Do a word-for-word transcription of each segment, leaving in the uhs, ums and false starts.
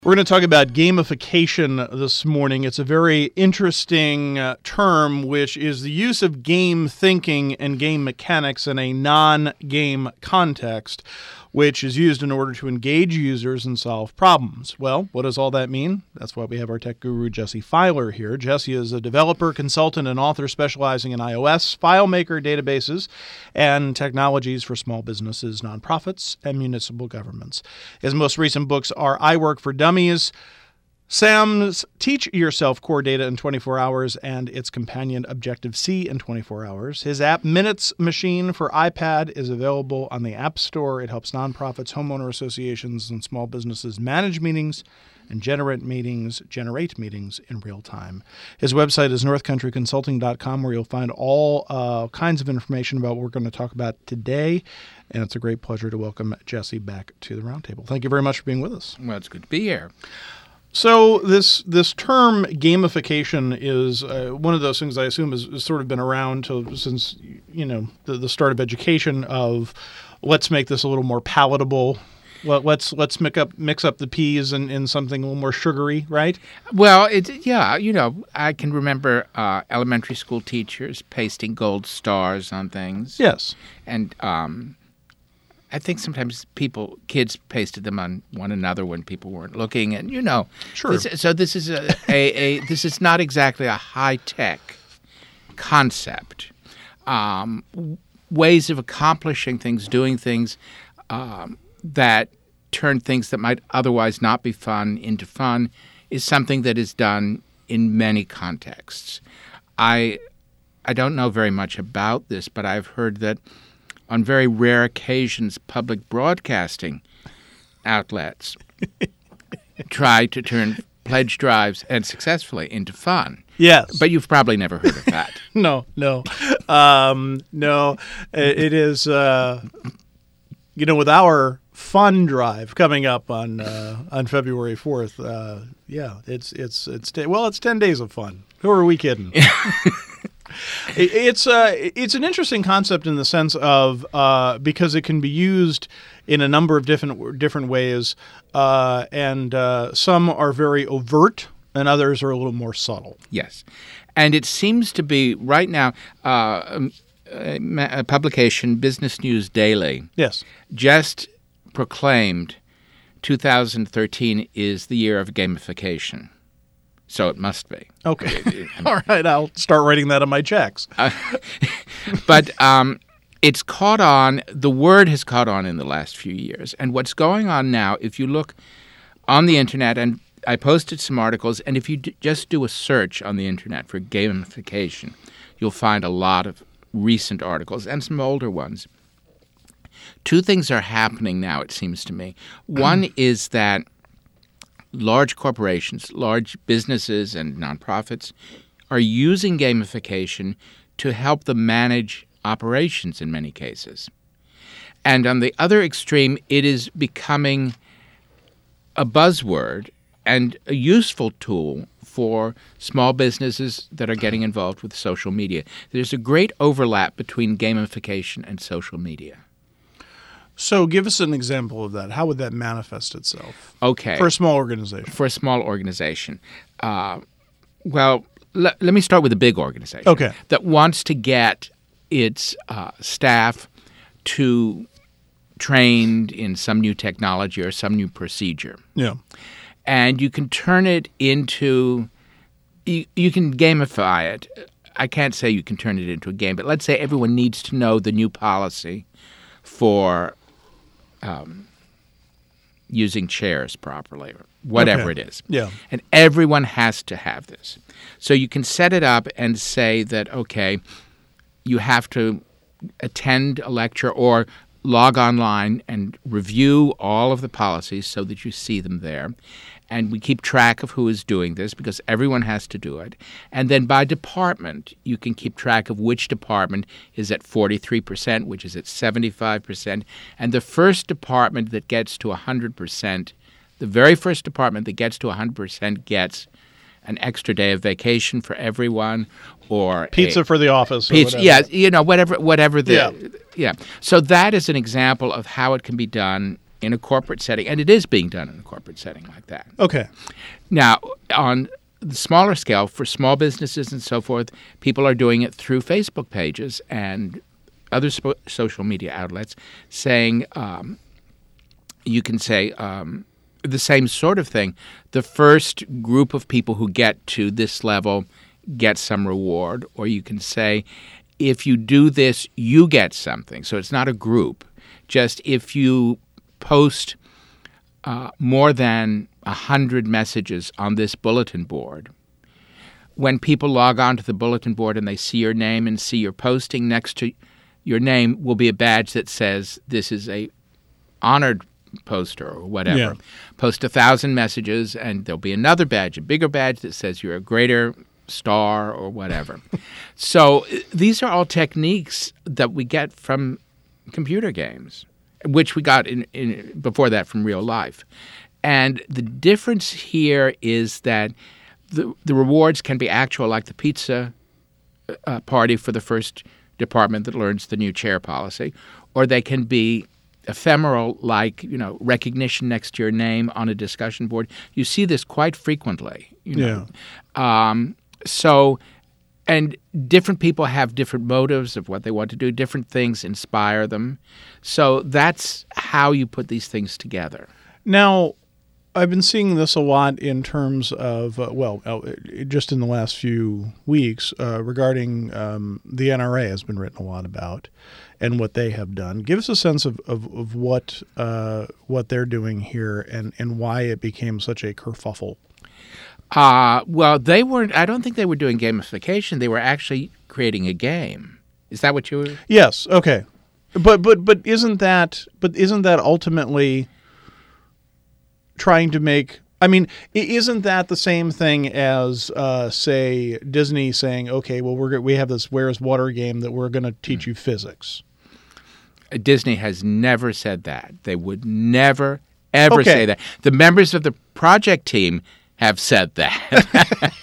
We're going to talk about gamification this morning. It's a very interesting uh, term, which is the use of game thinking and game mechanics in a non-game context, which is used in order to engage users and solve problems. Well, what does all that mean? That's why we have our tech guru, Jesse Filer, here. Jesse is a developer, consultant, and author specializing in iOS, FileMaker databases, and technologies for small businesses, nonprofits, and municipal governments. His most recent books are I Work for Dummies, Sam's Teach Yourself Core Data in twenty-four hours, and its companion Objective-C in twenty-four hours. His app Minutes Machine for iPad is available on the App Store. It helps nonprofits, homeowner associations, and small businesses manage meetings and generate meetings, generate meetings in real time. His website is north country consulting dot com, where you'll find all uh, kinds of information about what we're going to talk about today. And it's a great pleasure to welcome Jesse back to the roundtable. Thank you very much for being with us. Well, it's good to be here. So this this term gamification is uh, one of those things I assume has, has sort of been around to, since you know the, the start of education. Of let's make this a little more palatable. Let, let's let's mix up mix up the peas in, in something a little more sugary, right? Well, it yeah, you know, I can remember uh, elementary school teachers pasting gold stars on things. Yes, and um, I think sometimes people, kids pasted them on one another when people weren't looking, and you know, sure. This, so this is a, a, a this is not exactly a high tech concept. Um, ways of accomplishing things, doing things um, that turn things that might otherwise not be fun into fun is something that is done in many contexts. I I don't know very much about this, but I've heard that on very rare occasions, public broadcasting outlets try to turn pledge drives, and successfully, into fun. Yes. But you've probably never heard of that. no, no. Um, no, it is, uh, you know, with our fun drive coming up on uh, on February fourth, uh, yeah, it's, it's, it's, well, it's ten days of fun. Who are we kidding? It's uh, it's an interesting concept in the sense of uh, because it can be used in a number of different different ways, uh, and uh, some are very overt, and others are a little more subtle. Yes, and it seems to be right now uh, a, a publication, Business News Daily, yes, just proclaimed two thousand thirteen is the year of gamification. So it must be. Okay. All right. I'll start writing that on my checks. Uh, but um, it's caught on. The word has caught on in the last few years. And what's going on now, if you look on the Internet, and I posted some articles, and if you d- just do a search on the Internet for gamification, you'll find a lot of recent articles and some older ones. Two things are happening now, it seems to me. One is that large corporations, large businesses, and nonprofits are using gamification to help them manage operations in many cases. And on the other extreme, it is becoming a buzzword and a useful tool for small businesses that are getting involved with social media. There's a great overlap between gamification and social media. So give us an example of that. How would that manifest itself? Okay. For a small organization. For a small organization. Uh, well, l- let me start with a big organization. Okay. That wants to get its uh, staff to trained in some new technology or some new procedure. Yeah. And you can turn it into, you, you can gamify it. I can't say you can turn it into a game, but let's say everyone needs to know the new policy for Um, using chairs properly, or whatever okay. it is. Yeah. And everyone has to have this. So you can set it up and say that, okay, you have to attend a lecture or log online and review all of the policies so that you see them there. And we keep track of who is doing this because everyone has to do it. And then by department, you can keep track of which department is at forty-three percent, which is at seventy-five percent. And the first department that gets to one hundred percent, the very first department that gets to one hundred percent gets an extra day of vacation for everyone, or pizza a, for the office. Pizza, or yeah, you know, whatever, whatever the, yeah. yeah. So that is an example of how it can be done in a corporate setting, and it is being done in a corporate setting like that. Okay. Now, on the smaller scale, for small businesses and so forth, people are doing it through Facebook pages and other sp- social media outlets, saying, um, you can say um, the same sort of thing. The first group of people who get to this level get some reward, or you can say, if you do this, you get something. So it's not a group. Just if you post uh, more than one hundred messages on this bulletin board, when people log on to the bulletin board and they see your name and see your posting, next to your name will be a badge that says this is a honored poster or whatever. Yeah. Post a thousand messages and there'll be another badge, a bigger badge that says you're a greater star or whatever. So these are all techniques that we get from computer games, which we got in, in before that from real life. And the difference here is that the, the rewards can be actual, like the pizza uh, party for the first department that learns the new chair policy, or they can be ephemeral, like, you know, recognition next to your name on a discussion board. You see this quite frequently. You know? Yeah. Um, so, and different people have different motives of what they want to do. Different things inspire them. So that's how you put these things together. Now, I've been seeing this a lot in terms of, uh, well, uh, just in the last few weeks uh, regarding um, the N R A has been written a lot about and what they have done. Give us a sense of, of, of what uh, what they're doing here and, and why it became such a kerfuffle. Uh, well, they weren't, I don't think they were doing gamification. They were actually creating a game. Is that what you were? Yes. Okay. But, but, but isn't that, but isn't that ultimately trying to make, I mean, isn't that the same thing as, uh, say, Disney saying, okay, well, we're we have this Where's Water game that we're going to teach you physics? Disney has never said that. They would never, ever Okay. say that. The members of the project team have said that.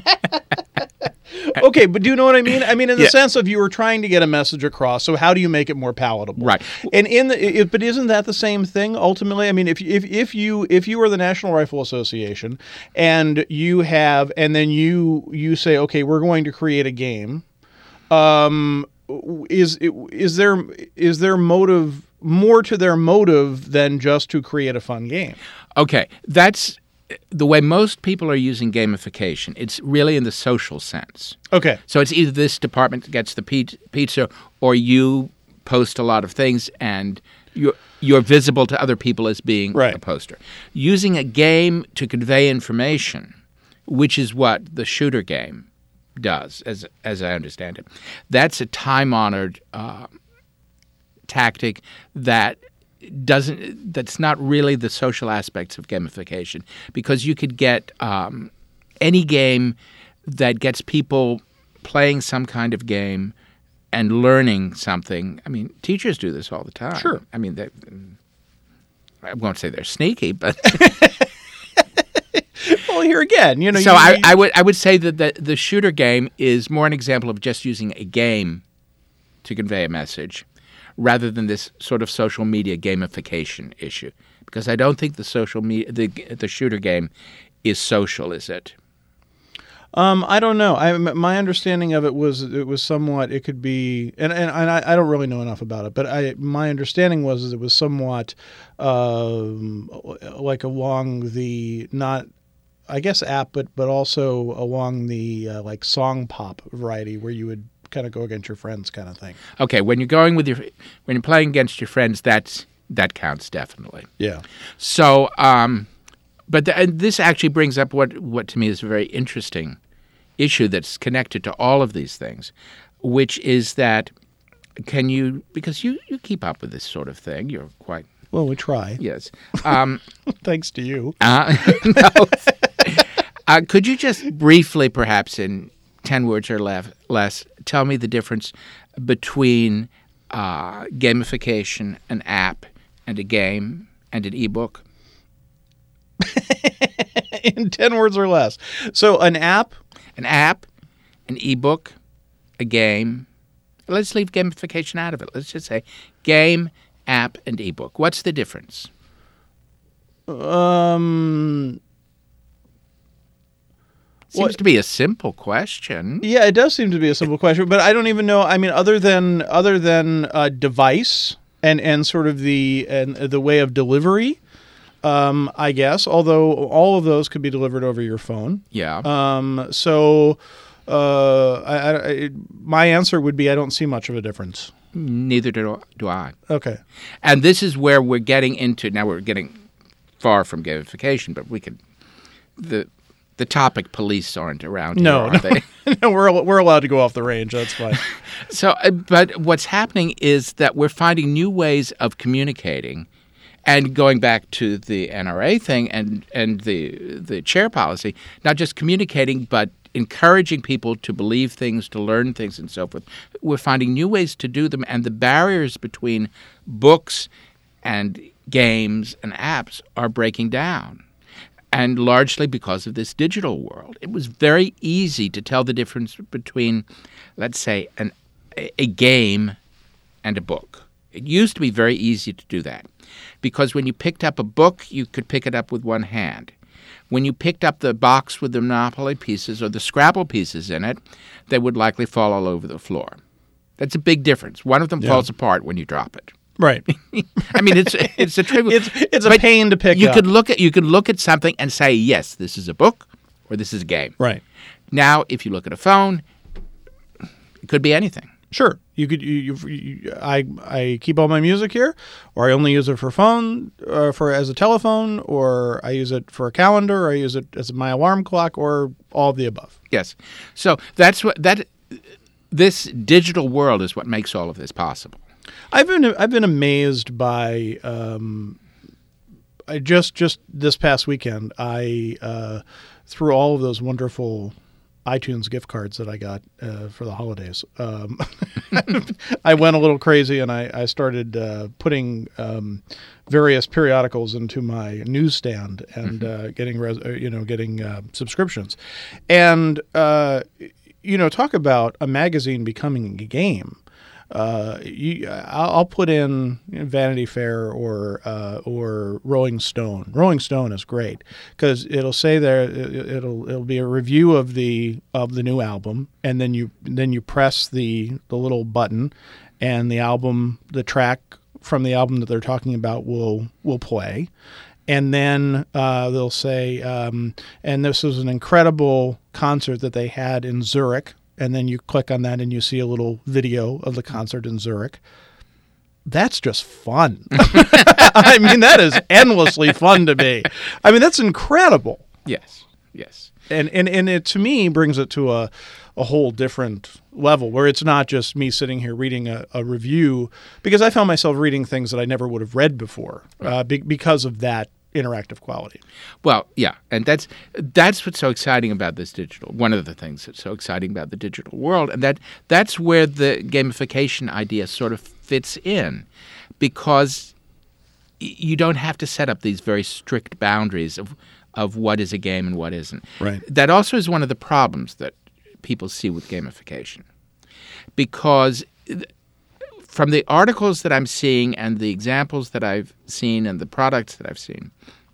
Okay, but do you know what I mean? I mean, in the Yeah. sense of you were trying to get a message across, so how do you make it more palatable? Right. And in the, it, but isn't that the same thing ultimately? I mean, if if if you if you were the National Rifle Association and you have and then you you say, okay, we're going to create a game, um, is is there is there motive more to their motive than just to create a fun game? Okay, that's the way most people are using gamification. It's really in the social sense. Okay. So it's either this department gets the pe- pizza or you post a lot of things and you're, you're visible to other people as being Right. a poster. Using a game to convey information, which is what the shooter game does, as as I understand it, that's a time-honored uh, tactic that doesn't that's not really the social aspects of gamification, because you could get um, any game that gets people playing some kind of game and learning something. I mean, teachers do this all the time. Sure. I mean, they, I won't say they're sneaky, but Well, here again, you know. so you, I, I would I would say that the, the shooter game is more an example of just using a game to convey a message, rather than this sort of social media gamification issue, because I don't think the social media the the shooter game is social, is it? Um, I don't know. I my understanding of it was it was somewhat. It could be, and and, and I, I don't really know enough about it, but I my understanding was it was somewhat um, like along the not. I guess app, but but also along the uh, like song pop variety, where you would kind of go against your friends, kind of thing. Okay, when you're going with your when you're playing against your friends, that's that counts definitely. Yeah. So, um, but the, and this actually brings up what what to me is a very interesting issue that's connected to all of these things, which is that can you because you you keep up with this sort of thing, you're quite Well, we try. yes. Um, Thanks to you. Uh, no. uh, could you just briefly, perhaps in ten words or lef- less, tell me the difference between uh, gamification, an app, and a game, and an ebook? In ten words or less. So an app. An app, an ebook, a game. Let's leave gamification out of it. Let's just say game, app, and ebook. What's the difference? Um, Seems What- to be a simple question. yeah, it does seem to be a simple question, but I don't even know. I mean, other than other than uh, device and and sort of the and the way of delivery, um, I guess. Although all of those could be delivered over your phone. Yeah. Um, so, uh, I, I, I- my answer would be I don't see much of a difference. Neither do, do I. Okay. And this is where we're getting into. Now we're getting far from gamification, but we could. The the topic police aren't around No, here, are no. they? No, we're we're allowed to go off the range. That's fine. So, uh, but what's happening is that we're finding new ways of communicating, and going back to the N R A thing and and the the chair policy, not just communicating, but encouraging people to believe things, to learn things, and so forth. We're finding new ways to do them, and the barriers between books and games and apps are breaking down. And largely because of this digital world. It was very easy to tell the difference between, let's say, an, a, a game and a book. It used to be very easy to do that because when you picked up a book, you could pick it up with one hand. When you picked up the box with the Monopoly pieces or the Scrabble pieces in it, they would likely fall all over the floor. That's a big difference. One of them Yeah. falls apart when you drop it. Right. I mean, it's it's a trivial. It's it's a but pain to pick you up. could look at you could look at something and say, yes, this is a book, or this is a game. Right. Now, if you look at a phone, it could be anything. Sure. You could. You, you, you, I I keep all my music here, or I only use it for phone, uh, for as a telephone, or I use it for a calendar, or I use it as my alarm clock, or all of the above. Yes. So that's what that. This digital world is what makes all of this possible. I've been I've been amazed by. Um, I just just this past weekend I uh, through all of those wonderful iTunes gift cards that I got uh, for the holidays. Um, I went a little crazy and I, I started uh, putting um, various periodicals into my newsstand and uh, getting res- uh, you know getting uh, subscriptions, and uh, you know talk about a magazine becoming a game. Uh, you, I'll, I'll put in you know, Vanity Fair or uh, or Rolling Stone. Rolling Stone is great because it'll say there it, it'll it'll be a review of the of the new album, and then you then you press the the little button, and the album the track from the album that they're talking about will will play. And then uh, they'll say, um, and this was an incredible concert that they had in Zurich. And then you click on that and you see a little video of the concert in Zurich. That's just fun. I mean, that is endlessly fun to me. I mean, that's incredible. Yes. Yes. And and, and it, to me, brings it to a, a whole different level where it's not just me sitting here reading a, a review, because I found myself reading things that I never would have read before uh, be, because of that interactive quality. Well, yeah, and that's that's what's so exciting about this digital. One of the things that's so exciting about the digital world, and that that's where the gamification idea sort of fits in, because y- you don't have to set up these very strict boundaries of of what is a game and what isn't. Right. That also is one of the problems that people see with gamification, because th- from the articles that I'm seeing and the examples that I've seen and the products that I've seen,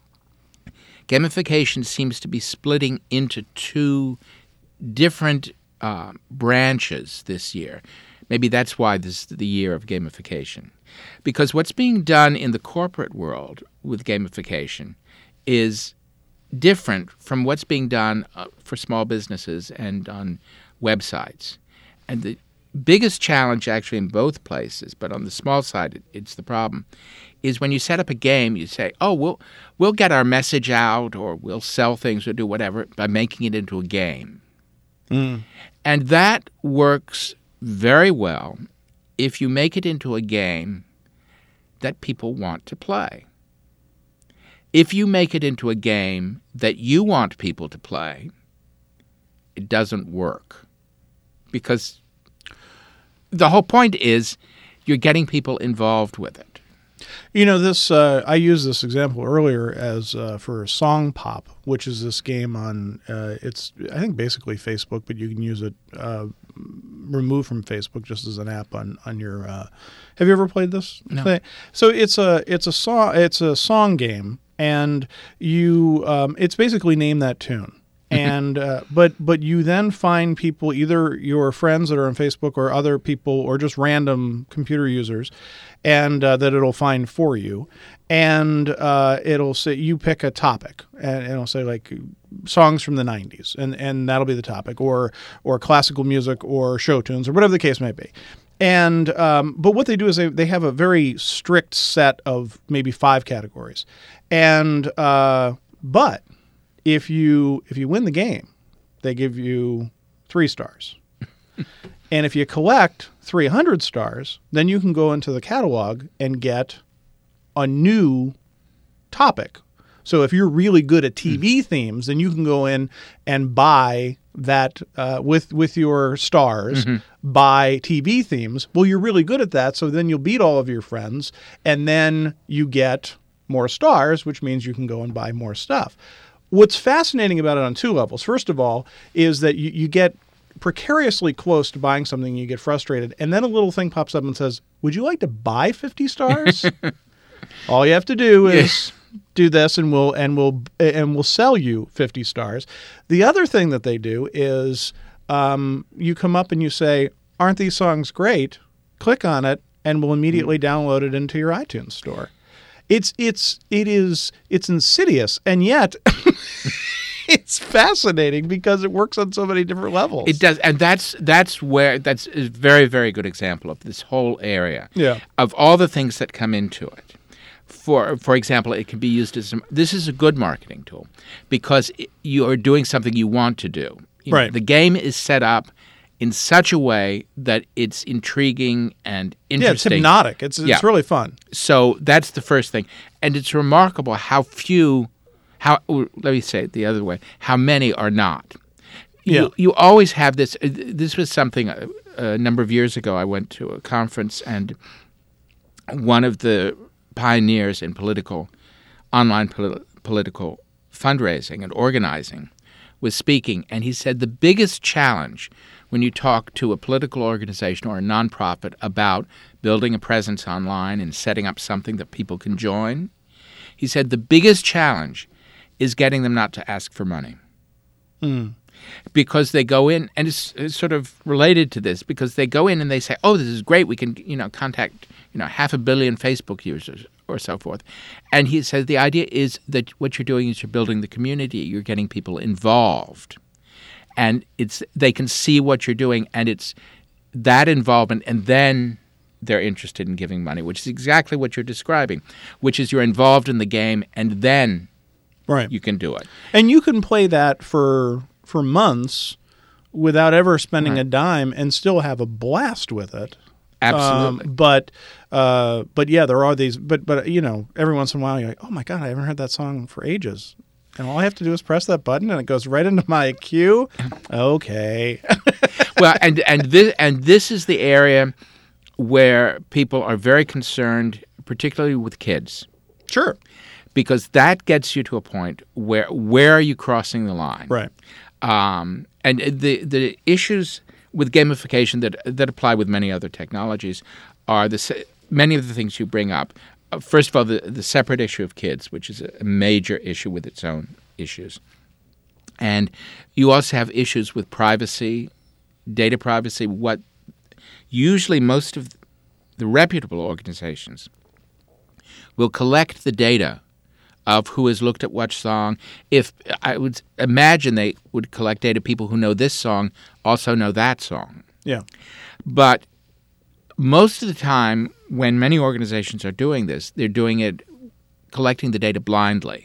gamification seems to be splitting into two different uh, branches this year. Maybe that's why this is the year of gamification. Because what's being done in the corporate world with gamification is different from what's being done uh, for small businesses and on websites. And the biggest challenge actually in both places, but on the small side it, it's the problem, is when you set up a game, you say, oh, we'll we'll get our message out or we'll sell things or do whatever by making it into a game. Mm. And that works very well if you make it into a game that people want to play. If you make it into a game that you want people to play, it doesn't work. Because the whole point is you're getting people involved with it. You know, this uh, I used this example earlier as uh, for Song Pop, which is this game on, uh, it's I think basically Facebook, but you can use it uh, removed from Facebook just as an app on on your. Uh, have you ever played this? No. thing? So it's a it's a song it's a song game and you um, it's basically name that tune. And uh, but but you then find people, either your friends that are on Facebook or other people or just random computer users, and uh, that it'll find for you, and uh, it'll say you pick a topic, and it'll say like songs from the nineties, and, and that'll be the topic, or or classical music or show tunes or whatever the case may be. And um, but what they do is they they have a very strict set of maybe five categories, and uh, but. If you if you win the game, they give you three stars. And if you collect three hundred stars, then you can go into the catalog and get a new topic. So if you're really good at T V mm. themes, then you can go in and buy that uh, with with your stars, mm-hmm. buy T V themes. Well, you're really good at that, so then you'll beat all of your friends, and then you get more stars, which means you can go and buy more stuff. What's fascinating about it on two levels, first of all, is that you, you get precariously close to buying something and you get frustrated, and then a little thing pops up and says, would you like to buy fifty stars? All you have to do is yeah. do this and we'll and we'll and we'll sell you fifty stars. The other thing that they do is um, you come up and you say, aren't these songs great? Click on it and we'll immediately mm. download it into your iTunes store. It's it's it is it's insidious, and yet it's fascinating because it works on so many different levels. It does, and that's that's where that's a very very good example of this whole area. Yeah. Of all the things that come into it. For for example, it can be used as some, this is a good marketing tool because it, you are doing something you want to do. You right. know, the game is set up in such a way that it's intriguing and interesting. Yeah, it's hypnotic. It's it's yeah. really fun. So that's the first thing. And it's remarkable how few, how let me say it the other way, how many are not. Yeah. You, you always have this. This was something a, a number of years ago. I went to a conference, and one of the pioneers in political, online politi- political fundraising and organizing was speaking, and he said the biggest challenge when you talk to a political organization or a nonprofit about building a presence online and setting up something that people can join, he said the biggest challenge is getting them not to ask for money. Mm. Because they go in, and it's, it's sort of related to this, because they go in and they say, oh, this is great, we can, you know, contact, you know, half a billion Facebook users or so forth. And he says the idea is that what you're doing is you're building the community, you're getting people involved. And it's they can see what you're doing, and it's that involvement, and then they're interested in giving money, which is exactly what you're describing, which is you're involved in the game, and then right. you can do it. And you can play that for for months without ever spending right. a dime and still have a blast with it. Absolutely. Um, but uh, but yeah, there are these. But but you know, every once in a while you're like, oh my god, I haven't heard that song for ages. And all I have to do is press that button, and it goes right into my queue. Okay. Well, and and this and this is the area where people are very concerned, particularly with kids. Sure. Because that gets you to a point where where are you crossing the line? Right. Um, and the the issues with gamification that that apply with many other technologies are the many of the things you bring up. First of all, the, the separate issue of kids, which is a major issue with its own issues. And you also have issues with privacy, data privacy. What usually most of the reputable organizations will collect the data of who has looked at what song. If I would imagine they would collect data, people who know this song also know that song. Yeah. But most of the time, when many organizations are doing this, they're doing it collecting the data blindly.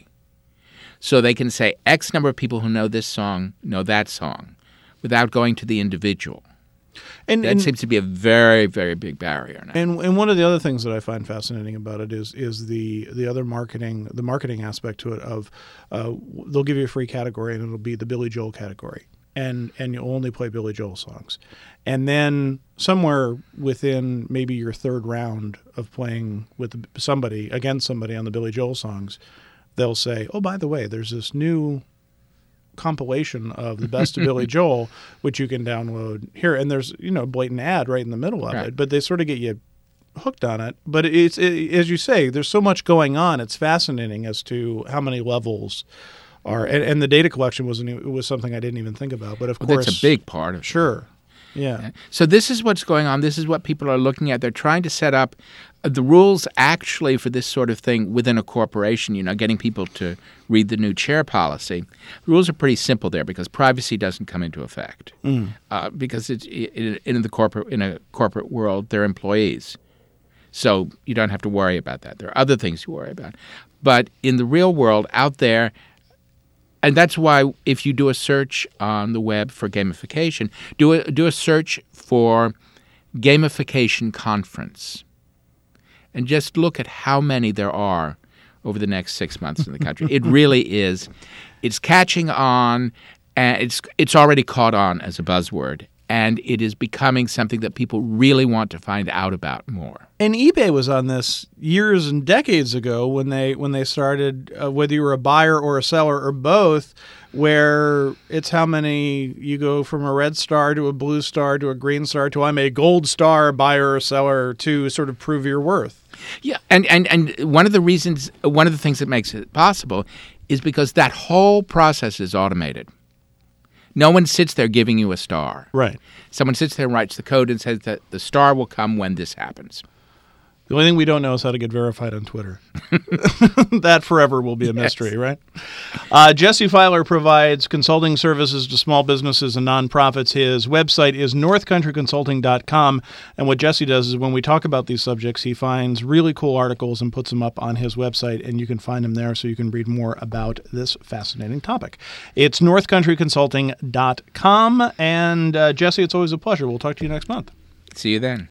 So they can say X number of people who know this song know that song without going to the individual. And that and, seems to be a very, very big barrier now. And and one of the other things that I find fascinating about it is is the the other marketing the marketing aspect to it of uh, they'll give you a free category and it'll be the Billy Joel category. And and you'll only play Billy Joel songs. And then somewhere within maybe your third round of playing with somebody, against somebody on the Billy Joel songs, they'll say, oh, by the way, there's this new compilation of the best of Billy Joel, which you can download here. And there's, you know, a blatant ad right in the middle of right. it. But they sort of get you hooked on it. But it's it, as you say, there's so much going on. It's fascinating as to how many levels are, and, and the data collection wasn't it was something I didn't even think about. But of well, course, that's a big part of it. Sure. Yeah. So this is what's going on. This is what people are looking at. They're trying to set up the rules actually for this sort of thing within a corporation, you know, getting people to read the new chair policy. The rules are pretty simple there because privacy doesn't come into effect. Mm. Uh, because it's in, in the corporate in a corporate world, they're employees. So you don't have to worry about that. There are other things you worry about. But in the real world out there, and that's why if you do a search on the web for gamification, do a, do a search for gamification conference and just look at how many there are over the next six months in the country. It really is. It's catching on, and it's it's already caught on as a buzzword, and it is becoming something that people really want to find out about more. And eBay was on this years and decades ago when they when they started, uh, whether you were a buyer or a seller or both, where it's how many you go from a red star to a blue star to a green star to I'm a gold star buyer or seller to sort of prove your worth. Yeah, and, and, and one of the reasons, one of the things that makes it possible is because that whole process is automated. No one sits there giving you a star. Right. Someone sits there and writes the code and says that the star will come when this happens. The only thing we don't know is how to get verified on Twitter. That forever will be a Yes. mystery, right? Uh, Jesse Filer provides consulting services to small businesses and nonprofits. His website is north country consulting dot com. And what Jesse does is when we talk about these subjects, he finds really cool articles and puts them up on his website, and you can find them there so you can read more about this fascinating topic. It's north country consulting dot com. And uh, Jesse, it's always a pleasure. We'll talk to you next month. See you then.